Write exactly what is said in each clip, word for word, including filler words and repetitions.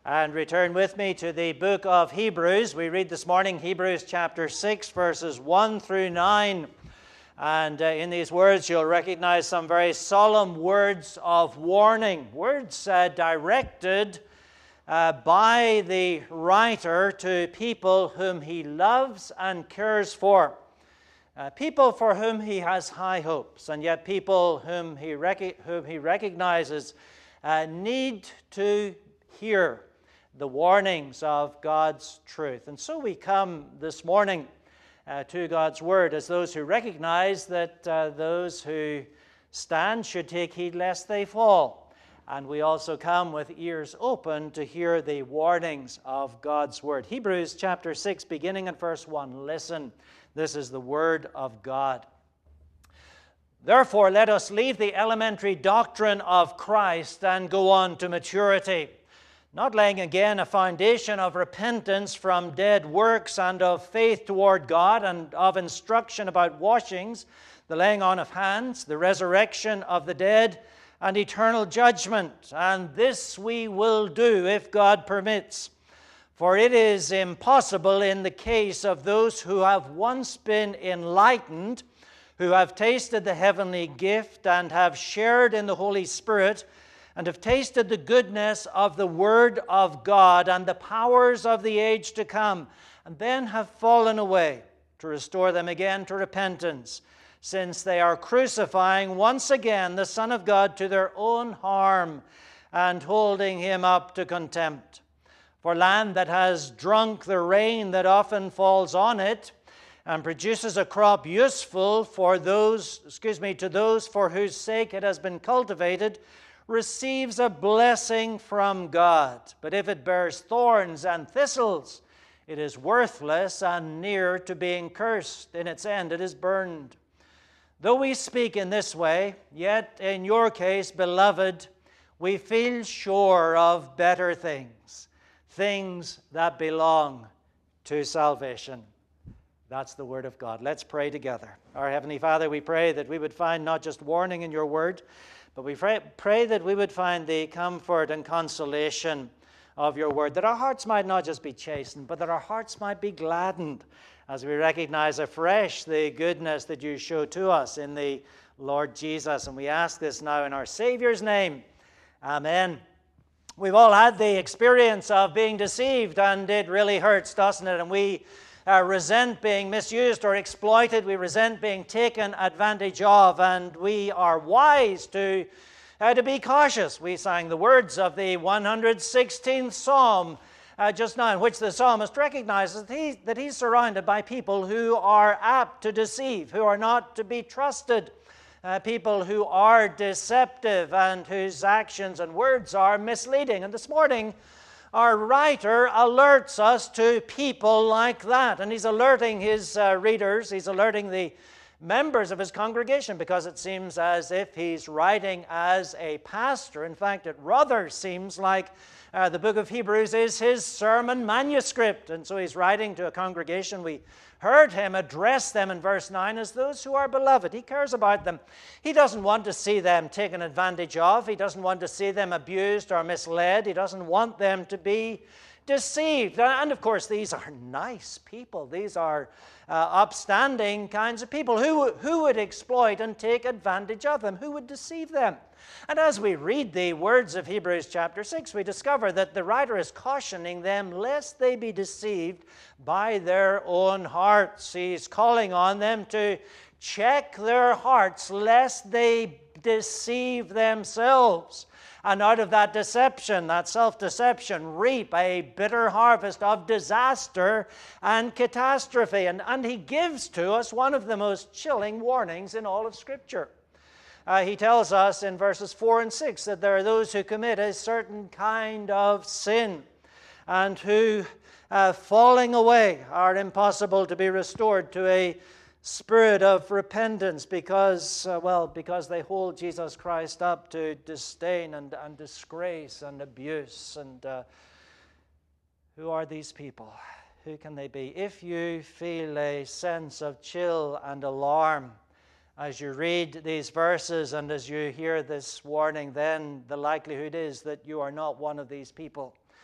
And return with me to the book of Hebrews. We read this morning Hebrews chapter six, verses one through nine. And uh, in these words, you'll recognize some very solemn words of warning, words uh, directed uh, by the writer to people whom he loves and cares for. Uh, people for whom he has high hopes, and yet people whom he, rec- whom he recognizes uh, need to hear the warnings of God's truth. And so we come this morning uh, to God's Word as those who recognize that uh, those who stand should take heed lest they fall. And we also come with ears open to hear the warnings of God's Word. Hebrews chapter six, beginning at verse one. Listen, this is the Word of God. Therefore, let us leave the elementary doctrine of Christ and go on to maturity, not laying again a foundation of repentance from dead works and of faith toward God and of instruction about washings, the laying on of hands, the resurrection of the dead, and eternal judgment. And this we will do if God permits. For it is impossible in the case of those who have once been enlightened, who have tasted the heavenly gift and have shared in the Holy Spirit, and have tasted the goodness of the Word of God and the powers of the age to come, and then have fallen away, to restore them again to repentance, since they are crucifying once again the Son of God to their own harm and holding him up to contempt. For land that has drunk the rain that often falls on it and produces a crop useful for those, excuse me, to those for whose sake it has been cultivated, receives a blessing from God. But if it bears thorns and thistles, it is worthless and near to being cursed. In its end, it is burned. Though we speak in this way, yet in your case, beloved, we feel sure of better things, things that belong to salvation. That's the Word of God. Let's pray together. Our Heavenly Father, we pray that we would find not just warning in your Word, but we pray, pray that we would find the comfort and consolation of your Word, that our hearts might not just be chastened, but that our hearts might be gladdened as we recognize afresh the goodness that you show to us in the Lord Jesus. And we ask this now in our Savior's name. Amen. We've all had the experience of being deceived, and it really hurts, doesn't it? And we Uh, resent being misused or exploited. We resent being taken advantage of, and we are wise to, uh, to be cautious. We sang the words of the one hundred sixteenth Psalm uh, just now, in which the psalmist recognizes that, he, that he's surrounded by people who are apt to deceive, who are not to be trusted, uh, people who are deceptive and whose actions and words are misleading. And this morning, our writer alerts us to people like that, and he's alerting his uh, readers, he's alerting the members of his congregation, because it seems as if he's writing as a pastor. In fact, it rather seems like uh, the book of Hebrews is his sermon manuscript, and so he's writing to a congregation. We heard him address them in verse nine as those who are beloved. He cares about them. He doesn't want to see them taken advantage of. He doesn't want to see them abused or misled. He doesn't want them to be deceived. And of course, these are nice people. These are uh, upstanding kinds of people. Who, who would exploit and take advantage of them? Who would deceive them? And as we read the words of Hebrews chapter six, we discover that the writer is cautioning them lest they be deceived by their own hearts. He's calling on them to check their hearts lest they deceive themselves, and out of that deception, that self-deception, reap a bitter harvest of disaster and catastrophe. And, and he gives to us one of the most chilling warnings in all of Scripture. Uh, he tells us in verses four and six that there are those who commit a certain kind of sin and who, uh, falling away, are impossible to be restored to a spirit of repentance because, uh, well, because they hold Jesus Christ up to disdain and, and disgrace and abuse. And uh, who are these people? Who can they be? If you feel a sense of chill and alarm as you read these verses and as you hear this warning, then the likelihood is that you are not one of these people.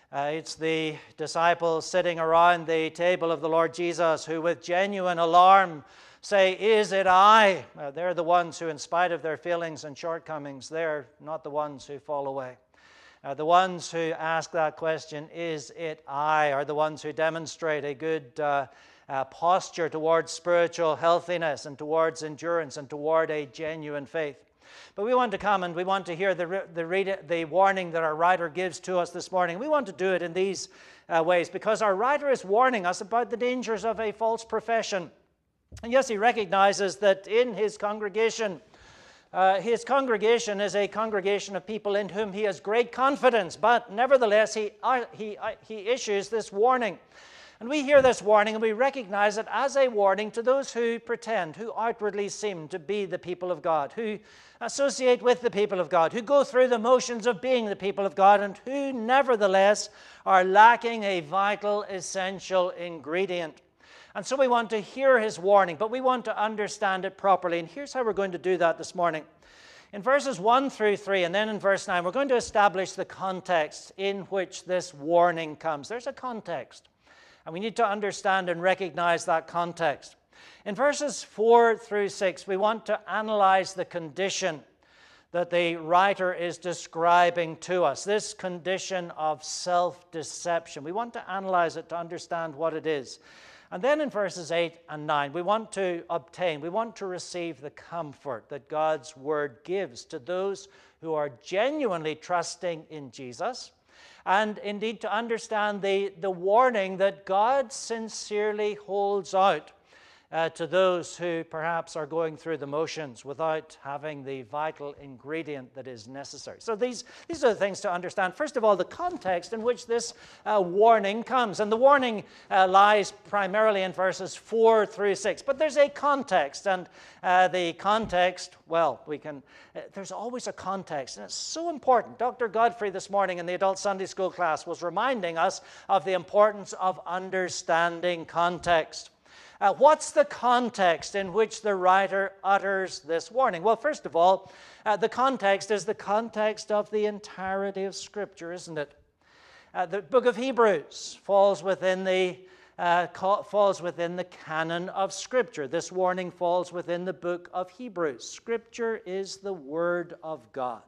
Uh, it's the disciples sitting around the table of the Lord Jesus who with genuine alarm say, "Is it I?" Uh, they're the ones who, in spite of their failings and shortcomings, they're not the ones who fall away. Uh, the ones who ask that question, "Is it I?" are the ones who demonstrate a good uh, uh, posture towards spiritual healthiness and towards endurance and toward a genuine faith. But we want to come and we want to hear the, the, read, the warning that our writer gives to us this morning. We want to do it in these uh, ways because our writer is warning us about the dangers of a false profession. And yes, he recognizes that in his congregation, uh, his congregation is a congregation of people in whom he has great confidence, but nevertheless he, uh, he, uh, he issues this warning. And we hear this warning and we recognize it as a warning to those who pretend, who outwardly seem to be the people of God, who associate with the people of God, who go through the motions of being the people of God, and who nevertheless are lacking a vital, essential ingredient. And so we want to hear his warning, but we want to understand it properly. And here's how we're going to do that this morning. In verses one through three, and then in verse nine, we're going to establish the context in which this warning comes. There's a context. And we need to understand and recognize that context. In verses four through six, we want to analyze the condition that the writer is describing to us, this condition of self-deception. We want to analyze it to understand what it is. And then in verses eight and nine, we want to obtain, we want to receive the comfort that God's word gives to those who are genuinely trusting in Jesus, and indeed to understand the, the warning that God sincerely holds out uh, to those who perhaps are going through the motions without having the vital ingredient that is necessary. So these, these are the things to understand. First of all, the context in which this uh, warning comes. And the warning uh, lies primarily in verses four through six. But there's a context, and uh, the context, well, we can, uh, there's always a context, and it's so important. Doctor Godfrey this morning in the adult Sunday school class was reminding us of the importance of understanding context. Uh, what's the context in which the writer utters this warning? Well, first of all, uh, the context is the context of the entirety of Scripture, isn't it? Uh, the book of Hebrews falls within the uh, falls within the canon of Scripture. This warning falls within the book of Hebrews. Scripture is the Word of God.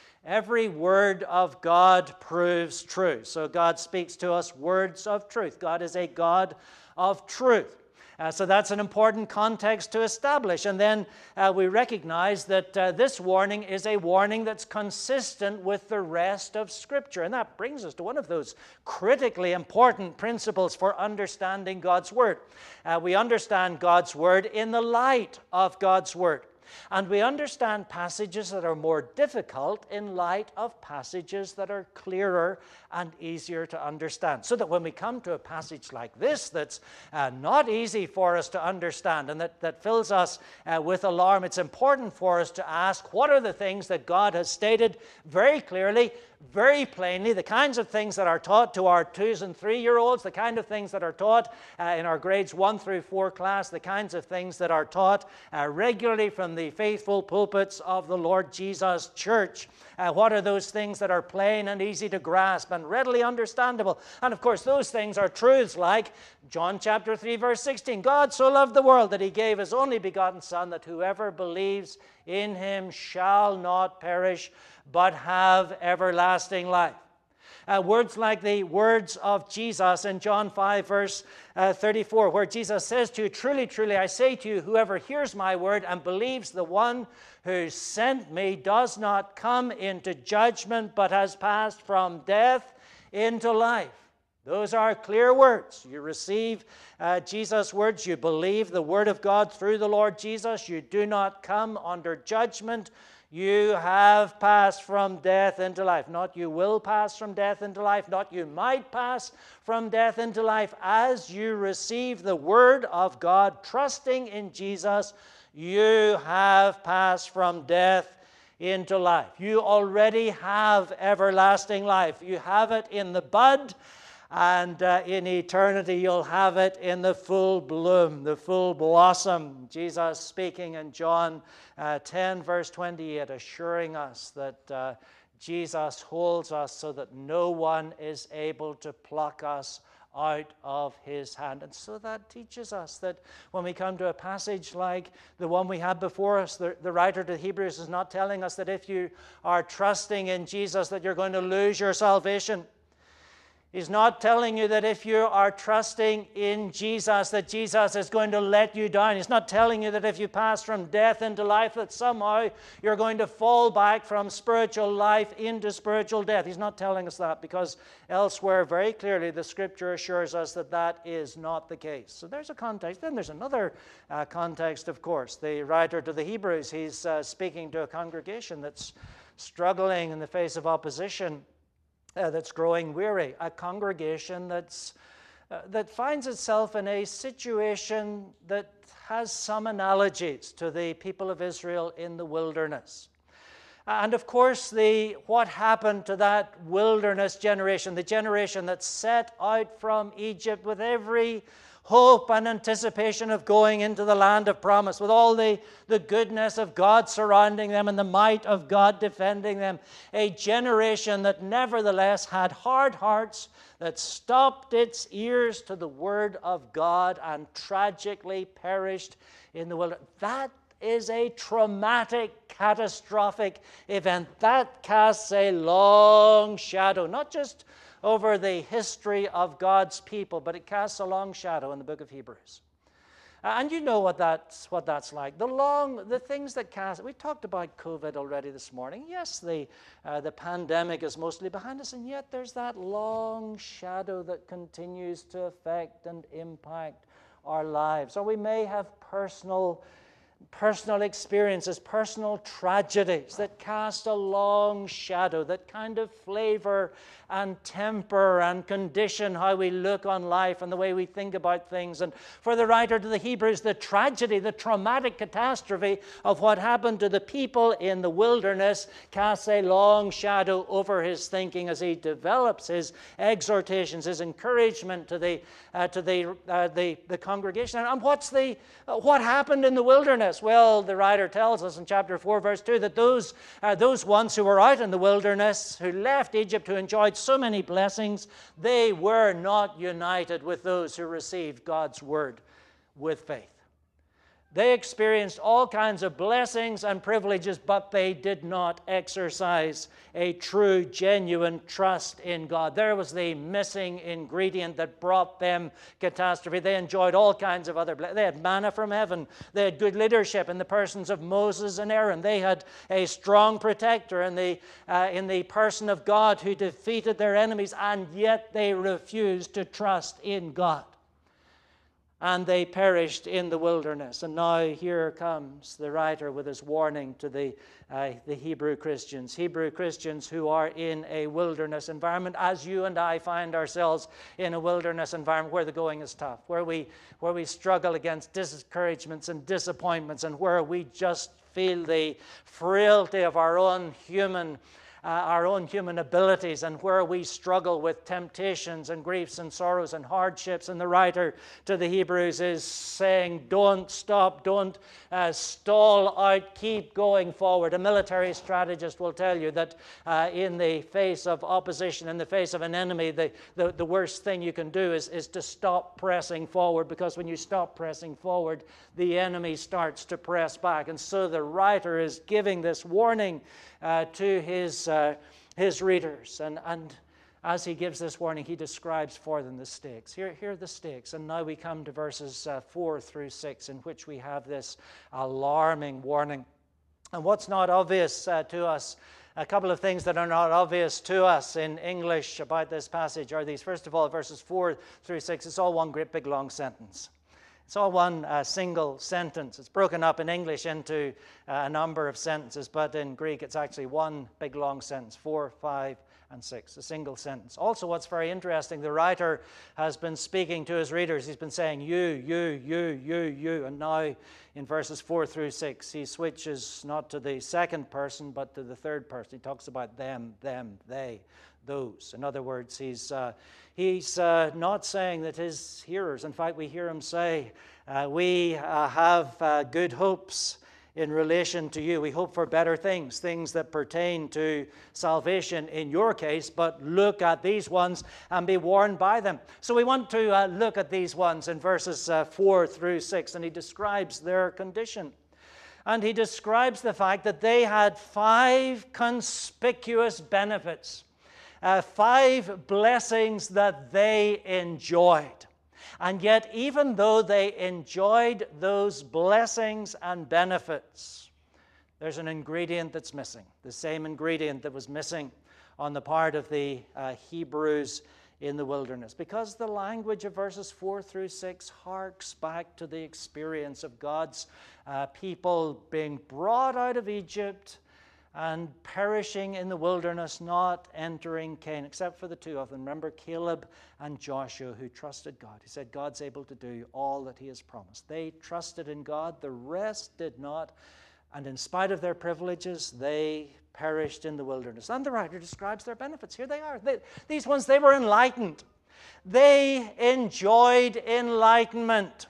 Every word of God proves true. So God speaks to us words of truth. God is a God of truth. Uh, so that's an important context to establish. And then uh, we recognize that uh, this warning is a warning that's consistent with the rest of Scripture. And that brings us to one of those critically important principles for understanding God's Word. Uh, we understand God's Word in the light of God's Word. And we understand passages that are more difficult in light of passages that are clearer and easier to understand. So that when we come to a passage like this that's uh, not easy for us to understand and that, that fills us uh, with alarm, it's important for us to ask, what are the things that God has stated very clearly, very plainly, the kinds of things that are taught to our twos and three-year-olds, the kind of things that are taught uh, in our grades one through four class, the kinds of things that are taught uh, regularly from the faithful pulpits of the Lord Jesus Church. Uh, what are those things that are plain and easy to grasp and readily understandable? And of course, those things are truths like John chapter three, verse sixteen. God so loved the world that he gave his only begotten Son, that whoever believes in him shall not perish, but have everlasting life. Uh, words like the words of Jesus in John five, verse uh, thirty-four, where Jesus says to you, "Truly, truly, I say to you, whoever hears my word and believes the one who sent me does not come into judgment, but has passed from death into life." Those are clear words. You receive uh, Jesus' words. You believe the word of God through the Lord Jesus. You do not come under judgment. You have passed from death into life. Not you will pass from death into life. Not you might pass from death into life. As you receive the word of God, trusting in Jesus, you have passed from death into life. You already have everlasting life. You have it in the bud. And uh, in eternity, you'll have it in the full bloom, the full blossom. Jesus speaking in John uh, ten, verse twenty-eight, assuring us that uh, Jesus holds us so that no one is able to pluck us out of his hand. And so that teaches us that when we come to a passage like the one we had before us, the, the writer to Hebrews is not telling us that if you are trusting in Jesus that you're going to lose your salvation. He's not telling you that if you are trusting in Jesus, that Jesus is going to let you down. He's not telling you that if you pass from death into life, that somehow you're going to fall back from spiritual life into spiritual death. He's not telling us that, because elsewhere, very clearly, the Scripture assures us that that is not the case. So there's a context. Then there's another uh, context, of course. The writer to the Hebrews, he's uh, speaking to a congregation that's struggling in the face of opposition. Uh, that's growing weary, a congregation that's, uh, that finds itself in a situation that has some analogies to the people of Israel in the wilderness. And of course, the, what happened to that wilderness generation, the generation that set out from Egypt with every hope and anticipation of going into the land of promise, with all the, the goodness of God surrounding them and the might of God defending them. A generation that nevertheless had hard hearts, that stopped its ears to the word of God and tragically perished in the wilderness. That is a traumatic, catastrophic event. That casts a long shadow, not just over the history of God's people, but it casts a long shadow in the book of Hebrews. And you know what that's, what that's like. The long, the things that cast, we talked about COVID already this morning. Yes, the, uh, the pandemic is mostly behind us, and yet there's that long shadow that continues to affect and impact our lives. Or we may have personal personal experiences, personal tragedies that cast a long shadow, that kind of flavor and temper and condition how we look on life and the way we think about things. And for the writer to the Hebrews, the tragedy, the traumatic catastrophe of what happened to the people in the wilderness casts a long shadow over his thinking as he develops his exhortations, his encouragement to the uh, to the, uh, the the congregation. And what's the uh, what happened in the wilderness? Well, the writer tells us in chapter four, verse two, that those, uh, those ones who were out in the wilderness, who left Egypt, who enjoyed so many blessings, they were not united with those who received God's word with faith. They experienced all kinds of blessings and privileges, but they did not exercise a true, genuine trust in God. There was the missing ingredient that brought them catastrophe. They enjoyed all kinds of other blessings. They had manna from heaven. They had good leadership in the persons of Moses and Aaron. They had a strong protector in the, uh, in the person of God who defeated their enemies, and yet they refused to trust in God. And they perished in the wilderness. And now here comes the writer with his warning to the, uh, the Hebrew Christians. Hebrew Christians who are in a wilderness environment, as you and I find ourselves in a wilderness environment where the going is tough, where we, where we struggle against discouragements and disappointments, and where we just feel the frailty of our own human Uh, our own human abilities, and where we struggle with temptations and griefs and sorrows and hardships. And the writer to the Hebrews is saying, don't stop, don't uh, stall out, keep going forward. A military strategist will tell you that uh, in the face of opposition, in the face of an enemy, the, the, the worst thing you can do is, is to stop pressing forward, because when you stop pressing forward, the enemy starts to press back. And so the writer is giving this warning Uh, to his uh, his readers, and and as he gives this warning, he describes for them the stakes. Here, here are the stakes, and now we come to verses uh, four through six, in which we have this alarming warning. And what's not obvious uh, to us, a couple of things that are not obvious to us in English about this passage are these. First of all, verses four through six, it's all one great big long sentence. It's all one uh, single sentence. It's broken up in English into uh, a number of sentences, but in Greek it's actually one big long sentence, four, five, and six, a single sentence. Also, what's very interesting, the writer has been speaking to his readers. He's been saying you, you, you, you, you, and now in verses four through six, he switches not to the second person, but to the third person. He talks about them, them, they, those. In other words, he's uh, he's uh, not saying that his hearers, in fact, we hear him say, uh, we uh, have uh, good hopes in relation to you. We hope for better things, things that pertain to salvation in your case, but look at these ones and be warned by them. So we want to uh, look at these ones in verses uh, four through six, and he describes their condition. And he describes the fact that they had five conspicuous benefits, uh, five blessings that they enjoyed. And yet, even though they enjoyed those blessings and benefits, there's an ingredient that's missing, the same ingredient that was missing on the part of the uh, Hebrews in the wilderness. Because the language of verses four through six harks back to the experience of God's uh, people being brought out of Egypt and perishing in the wilderness, not entering Canaan, except for the two of them. Remember Caleb and Joshua, who trusted God. He said, God's able to do all that he has promised. They trusted in God. The rest did not. And in spite of their privileges, they perished in the wilderness. And the writer describes their benefits. Here they are. They, these ones, they were enlightened. They enjoyed enlightenment.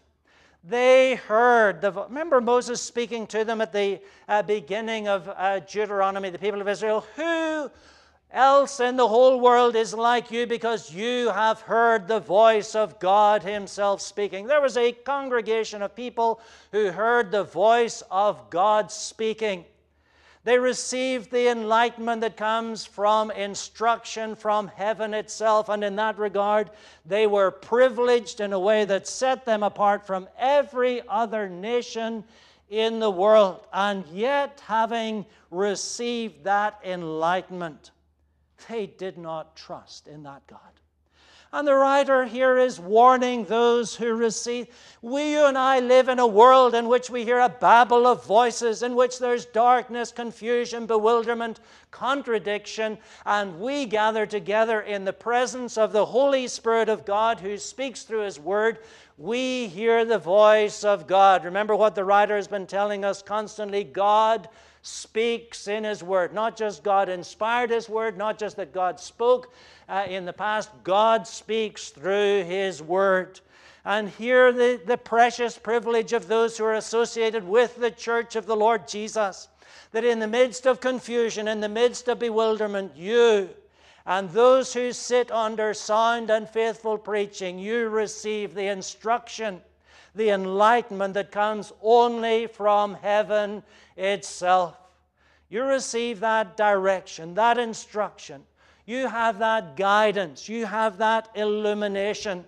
They heard the vo- remember Moses speaking to them at the uh, beginning of uh, Deuteronomy, the people of Israel. Who else in the whole world is like you, because you have heard the voice of God himself speaking? There was a congregation of people who heard the voice of God speaking. They received the enlightenment that comes from instruction from heaven itself, and in that regard, they were privileged in a way that set them apart from every other nation in the world. And yet, having received that enlightenment, they did not trust in that God. And the writer here is warning those who receive. We, you and I, live in a world in which we hear a babble of voices, in which there's darkness, confusion, bewilderment, contradiction, and we gather together in the presence of the Holy Spirit of God who speaks through his word. We hear the voice of God. Remember what the writer has been telling us constantly. God speaks in his word. Not just God inspired his word, not just that God spoke uh, in the past. God speaks through his word. And here the, the precious privilege of those who are associated with the church of the Lord Jesus, that in the midst of confusion, in the midst of bewilderment, you and those who sit under sound and faithful preaching, you receive the instruction, the enlightenment that comes only from heaven itself. You receive that direction, that instruction. You have that guidance. You have that illumination.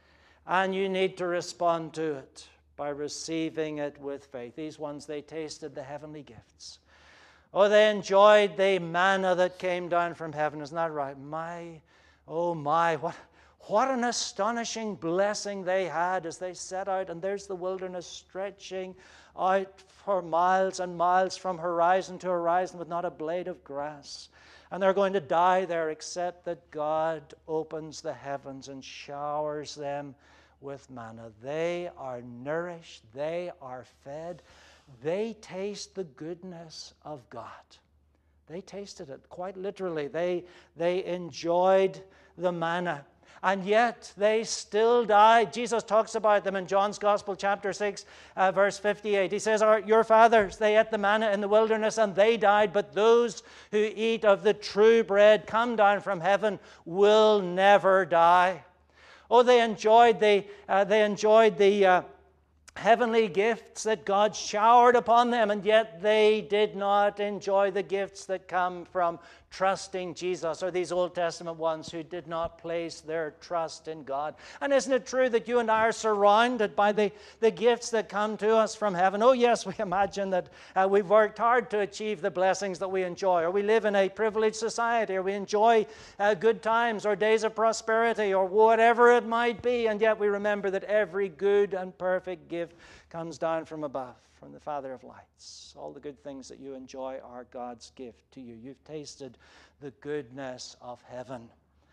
And you need to respond to it by receiving it with faith. These ones, they tasted the heavenly gifts. Oh, they enjoyed the manna that came down from heaven. Isn't that right? My, oh my, what, what an astonishing blessing they had as they set out. And there's the wilderness stretching out for miles and miles from horizon to horizon with not a blade of grass. And they're going to die there, except that God opens the heavens and showers them with manna. They are nourished. They are fed. They taste the goodness of God. They tasted it quite literally. They, they enjoyed the manna. And yet they still died. Jesus talks about them in John's Gospel, chapter six, uh, verse fifty-eight. He says, your fathers, they ate the manna in the wilderness and they died, but those who eat of the true bread come down from heaven will never die. Oh, they enjoyed the, uh, they enjoyed the uh, heavenly gifts that God showered upon them, and yet they did not enjoy the gifts that come from trusting Jesus, or these Old Testament ones who did not place their trust in God. And isn't it true that you and I are surrounded by the, the gifts that come to us from heaven? Oh yes, we imagine that uh, we've worked hard to achieve the blessings that we enjoy, or we live in a privileged society, or we enjoy uh, good times or days of prosperity, or whatever it might be, and yet we remember that every good and perfect gift comes down from above, from the Father of lights. All the good things that you enjoy are God's gift to you. You've tasted the goodness of heaven.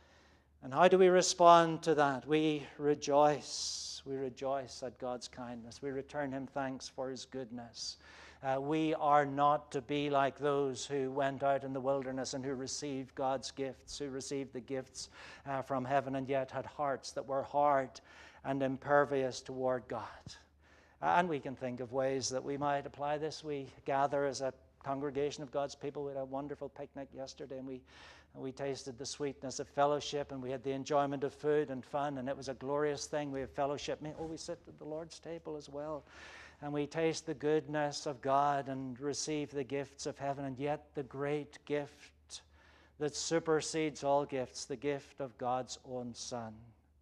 And how do we respond to that? We rejoice. We rejoice at God's kindness. We return him thanks for his goodness. Uh, we are not to be like those who went out in the wilderness and who received God's gifts, who received the gifts uh, from heaven and yet had hearts that were hard and impervious toward God. And we can think of ways that we might apply this. We gather as a congregation of God's people. We had a wonderful picnic yesterday, and we we tasted the sweetness of fellowship, and we had the enjoyment of food and fun, and it was a glorious thing. We have fellowship. Oh, we sit at the Lord's table as well, and we taste the goodness of God and receive the gifts of heaven, and yet the great gift that supersedes all gifts, the gift of God's own Son.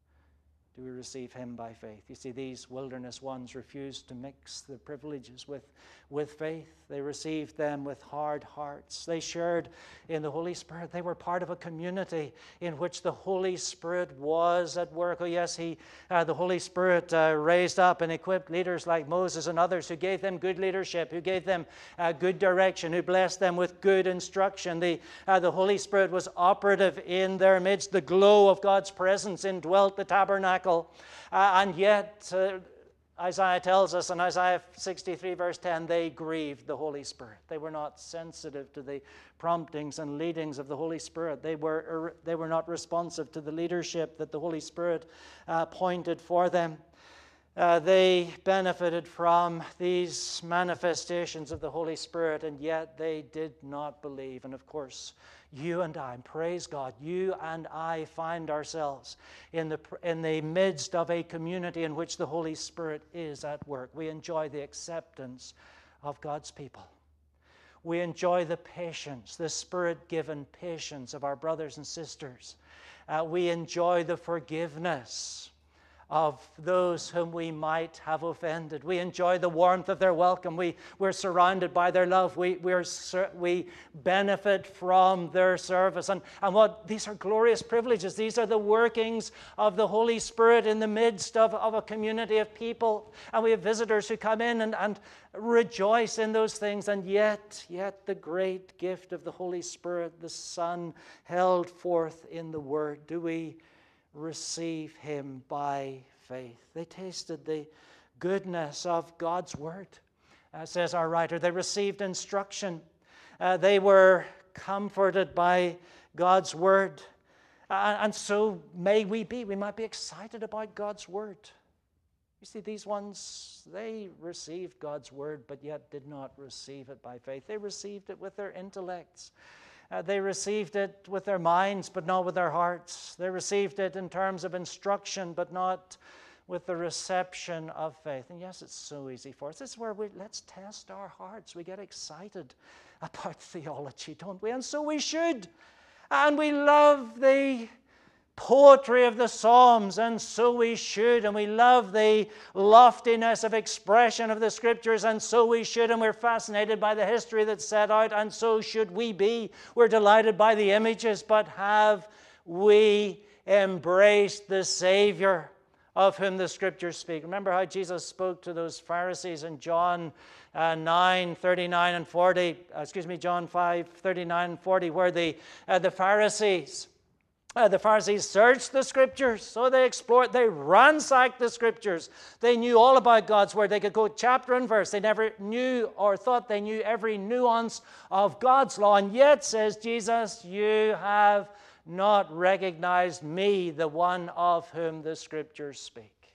Do we receive him by faith? You see, these wilderness ones refused to mix the privileges with, with faith. They received them with hard hearts. They shared in the Holy Spirit. They were part of a community in which the Holy Spirit was at work. Oh yes, he, uh, the Holy Spirit uh, raised up and equipped leaders like Moses and others who gave them good leadership, who gave them uh, good direction, who blessed them with good instruction. The, uh, the Holy Spirit was operative in their midst. The glow of God's presence indwelt the tabernacle. Uh, and yet, uh, Isaiah tells us in Isaiah sixty-three verse ten, they grieved the Holy Spirit. They were not sensitive to the promptings and leadings of the Holy Spirit. They were, they were not responsive to the leadership that the Holy Spirit uh, pointed for them. Uh, they benefited from these manifestations of the Holy Spirit, and yet they did not believe. And of course, you and I, and praise God, you and I find ourselves in the, in the midst of a community in which the Holy Spirit is at work. We enjoy the acceptance of God's people. We enjoy the patience, the Spirit-given patience of our brothers and sisters. Uh, we enjoy the forgiveness of those whom we might have offended. We enjoy the warmth of their welcome. We, we're surrounded by their love. We, we're, we benefit from their service. And, and what these are glorious privileges. These are the workings of the Holy Spirit in the midst of, of a community of people. And we have visitors who come in and, and rejoice in those things. And yet, yet the great gift of the Holy Spirit, the Son, held forth in the Word. Do we receive him by faith? They tasted the goodness of God's word, uh, says our writer. They received instruction. Uh, they were comforted by God's word. Uh, and so may we be. We might be excited about God's word. You see, these ones, they received God's word, but yet did not receive it by faith. They received it with their intellects. Uh, they received it with their minds, but not with their hearts. They received it in terms of instruction, but not with the reception of faith. And yes, it's so easy for us. This is where we, let's test our hearts. We get excited about theology, don't we? And so we should. And we love the poetry of the Psalms, and so we should. And we love the loftiness of expression of the Scriptures, and so we should. And we're fascinated by the history that's set out, and so should we be. We're delighted by the images, but have we embraced the Savior of whom the Scriptures speak? Remember how Jesus spoke to those Pharisees in John uh, nine, thirty-nine and forty, uh, excuse me, John five, thirty-nine and forty, where the, uh, the Pharisees Uh, the Pharisees searched the Scriptures, so they explored, they ransacked the Scriptures. They knew all about God's Word. They could go chapter and verse. They never knew or thought they knew every nuance of God's law. And yet, says Jesus, you have not recognized me, the one of whom the Scriptures speak.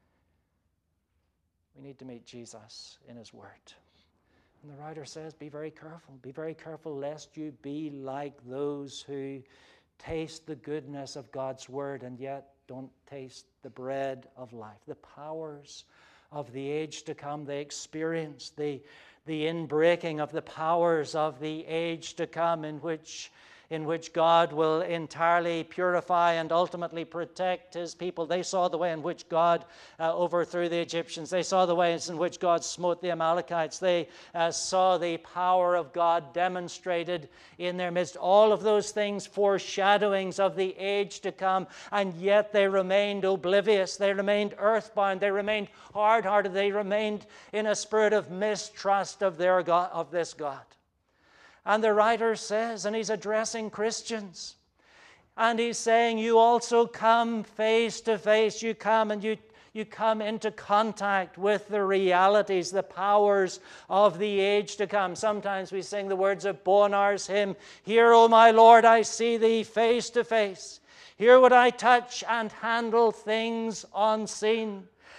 We need to meet Jesus in His Word. And the writer says, be very careful. Be very careful lest you be like those who taste the goodness of God's word and yet don't taste the bread of life. The powers of the age to come, they experience the, the inbreaking of the powers of the age to come, in which in which God will entirely purify and ultimately protect His people. They saw the way in which God uh, overthrew the Egyptians. They saw the ways in which God smote the Amalekites. They uh, saw the power of God demonstrated in their midst. All of those things foreshadowings of the age to come, and yet they remained oblivious. They remained earthbound. They remained hard-hearted. They remained in a spirit of mistrust of their God, of this God. And the writer says, and he's addressing Christians, and he's saying, you also come face to face. You come and you, you come into contact with the realities, the powers of the age to come. Sometimes we sing the words of Bonar's hymn, here, O my Lord, I see thee face to face. Here would I touch and handle things unseen.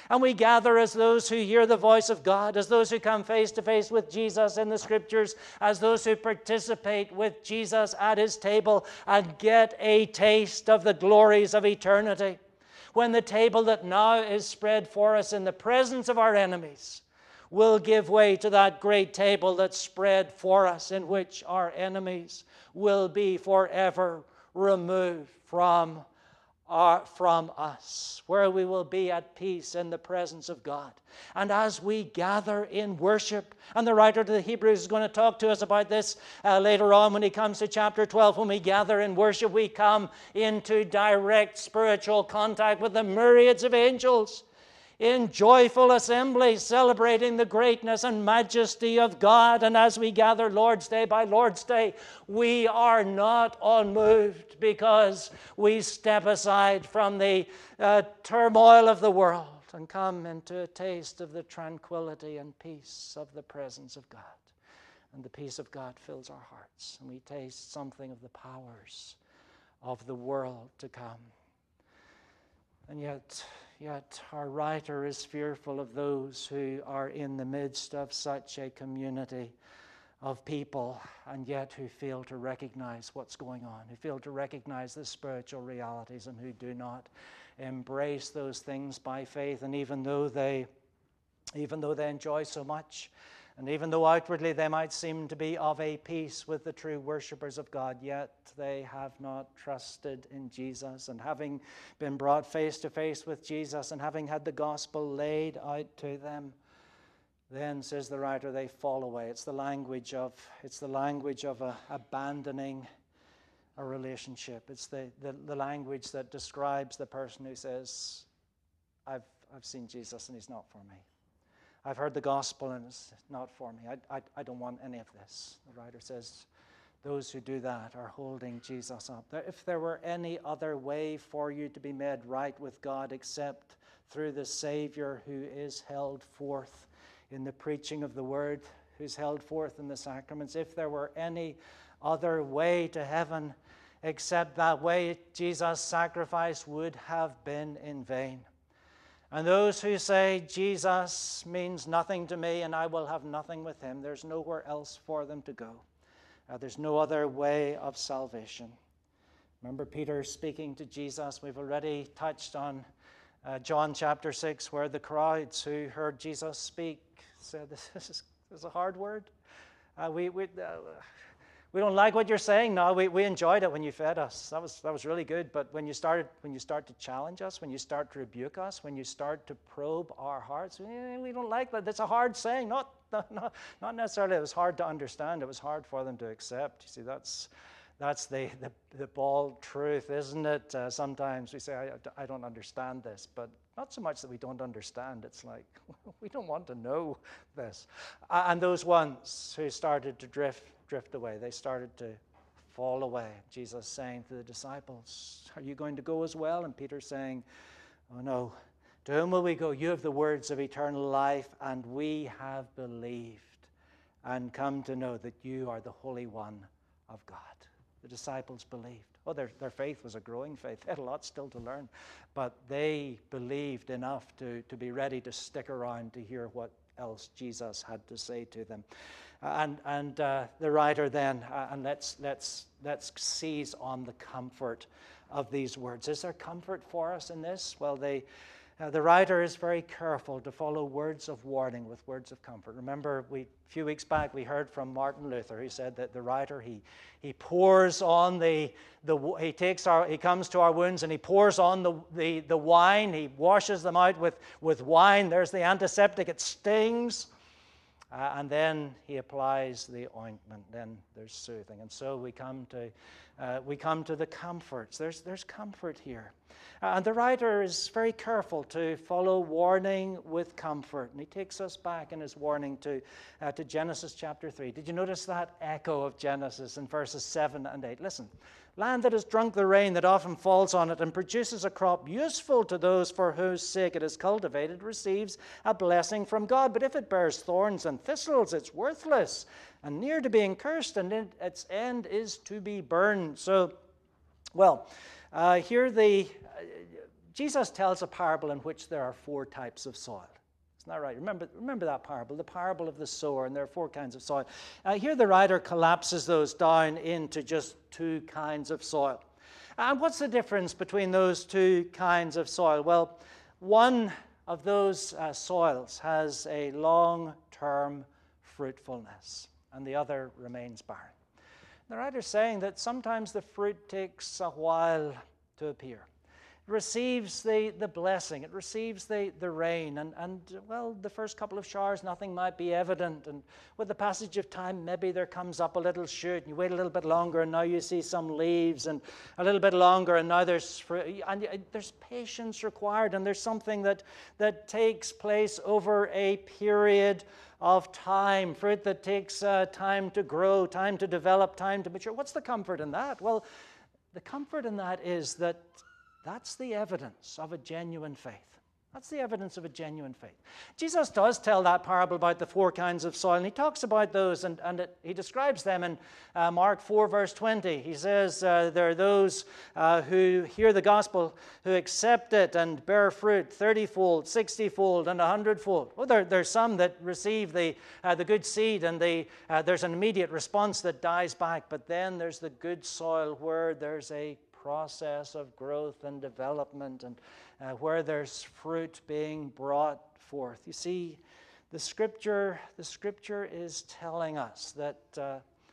And we gather as those who hear the voice of God, as those who come face to face with Jesus in the Scriptures, as those who participate with Jesus at his table and get a taste of the glories of eternity. When the table that now is spread for us in the presence of our enemies will give way to that great table that's spread for us, in which our enemies will be forever removed from Are from us, where we will be at peace in the presence of God. And as we gather in worship, and the writer to the Hebrews is going to talk to us about this uh, later on when he comes to chapter twelve. When we gather in worship, we come into direct spiritual contact with the myriads of angels in joyful assembly, celebrating the greatness and majesty of God. And as we gather Lord's Day by Lord's Day, we are not unmoved, because we step aside from the uh, turmoil of the world and come into a taste of the tranquility and peace of the presence of God. And the peace of God fills our hearts, and we taste something of the powers of the world to come. And yet, Yet our writer is fearful of those who are in the midst of such a community of people, and yet who fail to recognize what's going on, who fail to recognize the spiritual realities, and who do not embrace those things by faith. And even though they, even though they enjoy so much, and even though outwardly they might seem to be of a piece with the true worshippers of God, yet they have not trusted in Jesus. And having been brought face to face with Jesus, and having had the gospel laid out to them, then, says the writer, they fall away. It's the language of, it's the language of a, abandoning a relationship. It's the, the, the language that describes the person who says, I've, I've seen Jesus and he's not for me. I've heard the gospel and it's not for me. I, I, I don't want any of this. The writer says those who do that are holding Jesus up. If there were any other way for you to be made right with God except through the Savior who is held forth in the preaching of the word, who's held forth in the sacraments, if there were any other way to heaven except that way, Jesus' sacrifice would have been in vain. And those who say Jesus means nothing to me and I will have nothing with him, there's nowhere else for them to go. Uh, there's no other way of salvation. Remember Peter speaking to Jesus. We've already touched on uh, John chapter six, where the crowds who heard Jesus speak said, this is, this is a hard word. Uh, we, we, uh, we don't like what you're saying now. We, we enjoyed it when you fed us. That was, that was really good. But when you, started, when you start to challenge us, when you start to rebuke us, when you start to probe our hearts, we, we don't like that. That's a hard saying. Not, not, not necessarily it was hard to understand. It was hard for them to accept. You see, that's, that's the, the, the bald truth, isn't it? Uh, sometimes we say, I, I don't understand this. But not so much that we don't understand. It's like, we don't want to know this. Uh, and those ones who started to drift, drift away, they started to fall away. Jesus saying to the disciples, are you going to go as well? And Peter saying, oh no, to whom will we go? You have the words of eternal life, and we have believed and come to know that you are the Holy One of God. The disciples believed. Oh, their, their faith was a growing faith. They had a lot still to learn. But they believed enough to, to be ready to stick around to hear what else Jesus had to say to them. And, and uh, the writer then, uh, and let's, let's, let's seize on the comfort of these words. Is there comfort for us in this? Well, they, uh, the writer is very careful to follow words of warning with words of comfort. Remember, we, a few weeks back we heard from Martin Luther. He said that the writer, he, he pours on the, the he takes our, he comes to our wounds and he pours on the, the, the wine. He washes them out with, with wine. There's the antiseptic. It stings. Uh, and then he applies the ointment. Then there's soothing. And so we come to uh, we come to the comforts. There's there's comfort here. Uh, and the writer is very careful to follow warning with comfort. And he takes us back in his warning to, uh, to Genesis chapter three. Did you notice that echo of Genesis in verses seven and eight? Listen. Land that has drunk the rain that often falls on it and produces a crop useful to those for whose sake it is cultivated receives a blessing from God. But if it bears thorns and thistles, it's worthless and near to being cursed, and its end is to be burned. So, well, uh, here the uh, Jesus tells a parable in which there are four types of soil. Isn't that right? Remember, remember that parable, the parable of the sower, and there are four kinds of soil. Uh, here the writer collapses those down into just two kinds of soil. And what's the difference between those two kinds of soil? Well, one of those uh, soils has a long-term fruitfulness, and the other remains barren. The writer's saying that sometimes the fruit takes a while to appear. It receives the, the blessing, it receives the, the rain, and, and, well, the first couple of showers, nothing might be evident, and with the passage of time, maybe there comes up a little shoot, and you wait a little bit longer, and now you see some leaves, and a little bit longer, and now there's fruit, and there's patience required, and there's something that, that takes place over a period of time, fruit that takes uh, time to grow, time to develop, time to mature. What's the comfort in that? Well, the comfort in that is that that's the evidence of a genuine faith. That's the evidence of a genuine faith. Jesus does tell that parable about the four kinds of soil, and he talks about those, and, and it, he describes them in uh, Mark four, verse twenty. He says uh, there are those uh, who hear the gospel, who accept it and bear fruit thirty-fold, sixty-fold, and one hundred-fold. Well, there, there's some that receive the, uh, the good seed, and the, uh, there's an immediate response that dies back, but then there's the good soil where there's a process of growth and development, and uh, where there's fruit being brought forth. You see, the scripture, the scripture is telling us that uh,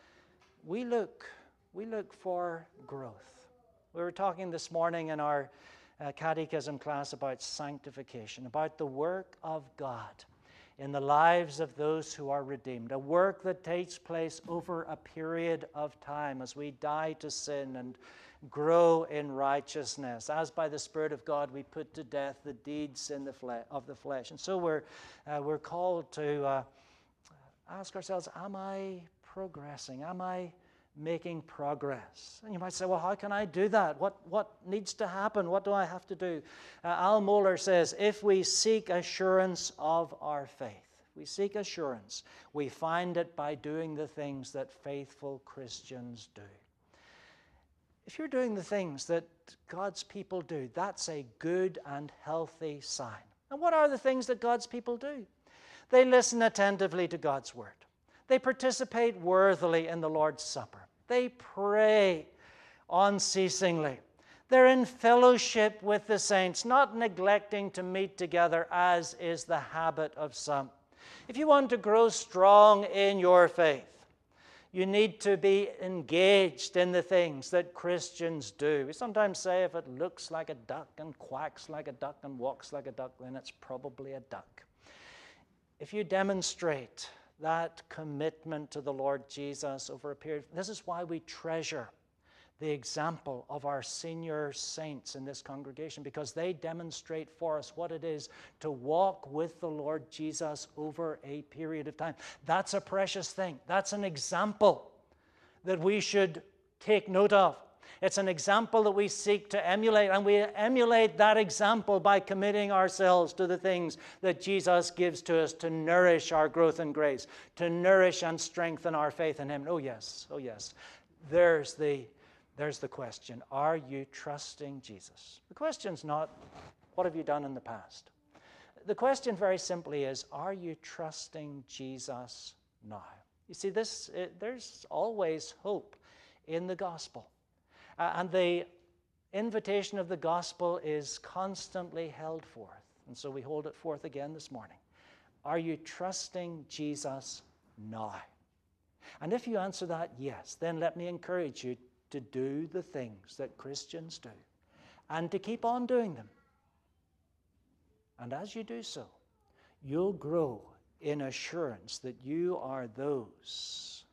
we look, we look for growth. We were talking this morning in our uh, catechism class about sanctification, about the work of God in the lives of those who are redeemed, a work that takes place over a period of time as we die to sin and grow in righteousness, as by the Spirit of God we put to death the deeds in the fle- of the flesh. And so we're, uh, we're called to uh, ask ourselves, am I progressing? Am I making progress? And you might say, well, how can I do that? What, what needs to happen? What do I have to do? Uh, Al Mohler says, if we seek assurance of our faith, we seek assurance, we find it by doing the things that faithful Christians do. If you're doing the things that God's people do, that's a good and healthy sign. And what are the things that God's people do? They listen attentively to God's word. They participate worthily in the Lord's Supper. They pray unceasingly. They're in fellowship with the saints, not neglecting to meet together, as is the habit of some. If you want to grow strong in your faith, you need to be engaged in the things that Christians do. We sometimes say if it looks like a duck and quacks like a duck and walks like a duck, then it's probably a duck. If you demonstrate that commitment to the Lord Jesus over a period, this is why we treasure the example of our senior saints in this congregation, because they demonstrate for us what it is to walk with the Lord Jesus over a period of time. That's a precious thing. That's an example that we should take note of. It's an example that we seek to emulate, and we emulate that example by committing ourselves to the things that Jesus gives to us to nourish our growth in grace, to nourish and strengthen our faith in Him. Oh yes, oh yes. There's the There's the question, are you trusting Jesus? The question's not, what have you done in the past? The question very simply is, are you trusting Jesus now? You see, this it, there's always hope in the gospel. Uh, and the invitation of the gospel is constantly held forth. And so we hold it forth again this morning. Are you trusting Jesus now? And if you answer that yes, then let me encourage you to do the things that Christians do and to keep on doing them. And as you do so, you'll grow in assurance that you are those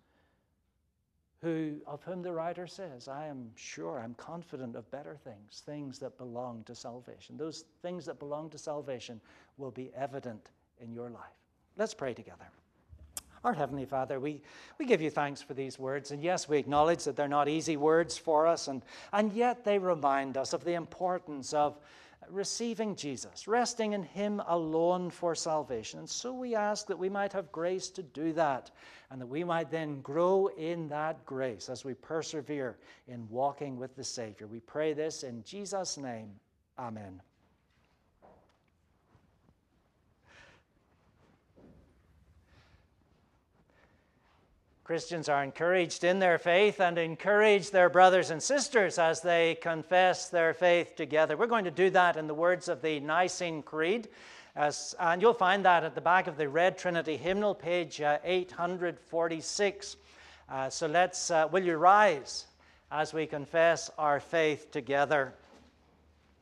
who, of whom the writer says, I am sure, I'm confident of better things, things that belong to salvation. Those things that belong to salvation will be evident in your life. Let's pray together. Our Heavenly Father, we, we give you thanks for these words. And yes, we acknowledge that they're not easy words for us, and, and yet they remind us of the importance of receiving Jesus, resting in Him alone for salvation. And so we ask that we might have grace to do that, and that we might then grow in that grace as we persevere in walking with the Savior. We pray this in Jesus' name. Amen. Christians are encouraged in their faith and encourage their brothers and sisters as they confess their faith together. We're going to do that in the words of the Nicene Creed, as, and you'll find that at the back of the Red Trinity Hymnal, page uh, eight forty-six. Uh, so let's, uh, will you rise as we confess our faith together?